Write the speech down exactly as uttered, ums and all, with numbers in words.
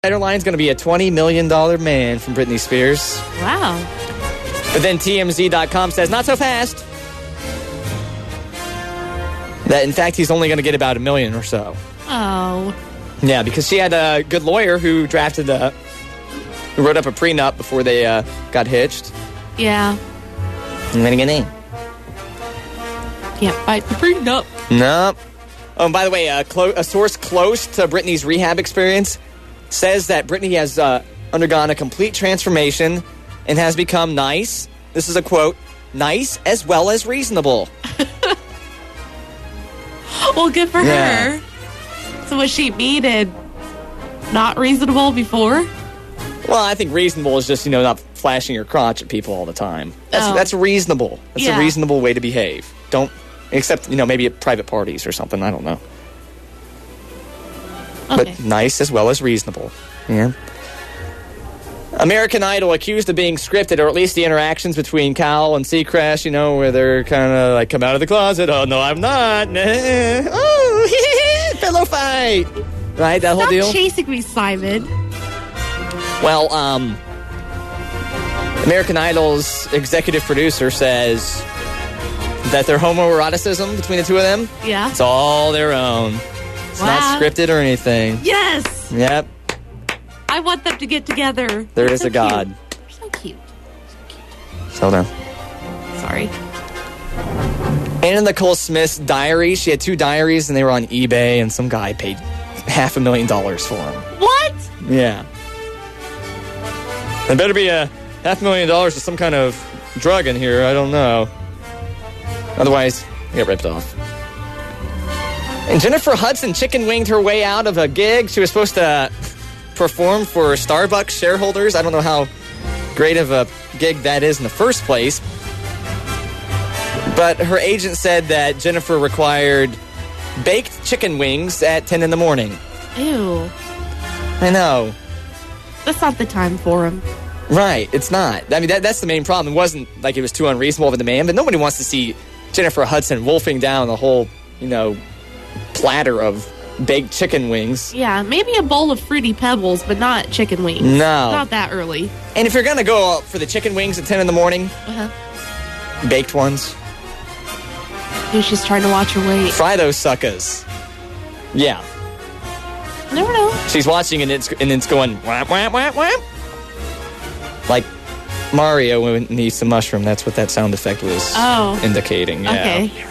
Line's going to be a twenty million dollars man from Britney Spears. Wow. But then T M Z dot com says, not so fast. That, in fact, he's only going to get about a million or so. Oh. Yeah, because she had a good lawyer who drafted the, who wrote up a prenup before they uh, got hitched. Yeah. I'm going to get in. Can't fight the prenup. No. Oh, and by the way, a, clo- a source close to Britney's rehab experience says that Britney has uh, undergone a complete transformation and has become nice. This is a quote, nice as well as reasonable. Well, good for Yeah. her. So was she mean and not reasonable before? Well, I think reasonable is just, you know, not flashing your crotch at people all the time. That's Oh. that's reasonable. That's Yeah. a reasonable way to behave. Don't, except, you know, maybe at private parties or something. I don't know. Okay. But nice as well as reasonable. Yeah. American Idol accused of being scripted, or at least the interactions between Kyle and Seacrest, you know, where they're kind of like, come out of the closet. Oh, no, I'm not. Oh, pillow fight. Right, that whole Stop deal? chasing me, Simon. Well, um, American Idol's executive producer says that their homoeroticism between the two of them, Yeah. it's all their own. It's Wow. not scripted or anything. Yes. Yep, I want them to get together. there They're is so a God. Cute. They're so cute. Hold on. Sorry. Anna Nicole Smith's diary, she had two diaries and they were on eBay and some guy paid half a million dollars for them. What? Yeah. There better be a half a million dollars of some kind of drug in here. I don't know. Otherwise, you get ripped off. And Jennifer Hudson chicken-winged her way out of a gig. She was supposed to perform for Starbucks shareholders. I don't know how great of a gig that is in the first place. But her agent said that Jennifer required baked chicken wings at ten in the morning. Ew. I know. That's not the time for him. Right, it's not. I mean, that, that's the main problem. It wasn't like it was too unreasonable of a demand, but nobody wants to see Jennifer Hudson wolfing down the whole, you know, platter of baked chicken wings. Yeah, maybe a bowl of Fruity Pebbles, but not chicken wings. No. Not that early. And if you're going to go out for the chicken wings at ten in the morning, Uh-huh. baked ones, Maybe she's trying to watch her weight. fry those suckers. Yeah. Never know. She's watching and it's, and it's going, whap, whap, whap, whap. Like Mario when he eats the mushroom. That's what that sound effect was Oh. indicating. Yeah. Okay.